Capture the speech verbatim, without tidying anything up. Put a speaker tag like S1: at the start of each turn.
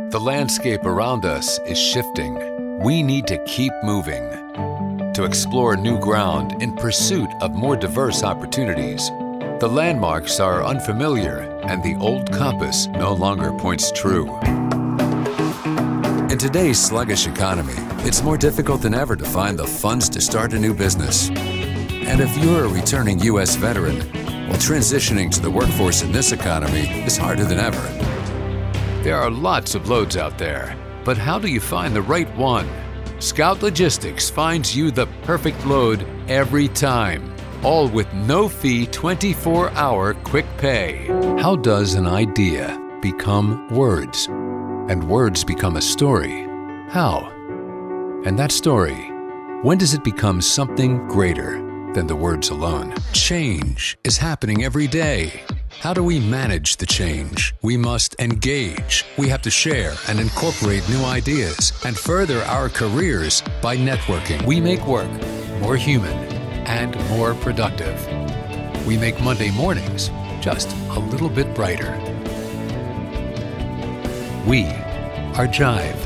S1: The landscape around us is shifting. We need to keep moving to explore new ground in pursuit of more diverse opportunities. The landmarks are unfamiliar, and the old compass no longer points true. In today's sluggish economy, it's more difficult than ever to find the funds to start a new business. And if you're a returning U S veteran, well, transitioning to the workforce in this economy is harder than ever. There are lots of loads out there, but how do you find the right one? Scout Logistics finds you the perfect load every time, all with no-fee twenty-four hour quick pay. How does an idea become words? And words become a story? How? And that story, when does it become something greater than the words alone? Change is happening every day. How do we manage the change? We must engage. We have to share and incorporate new ideas and further our careers by networking. We make work more human and more productive. We make Monday mornings just a little bit brighter. We are Jive.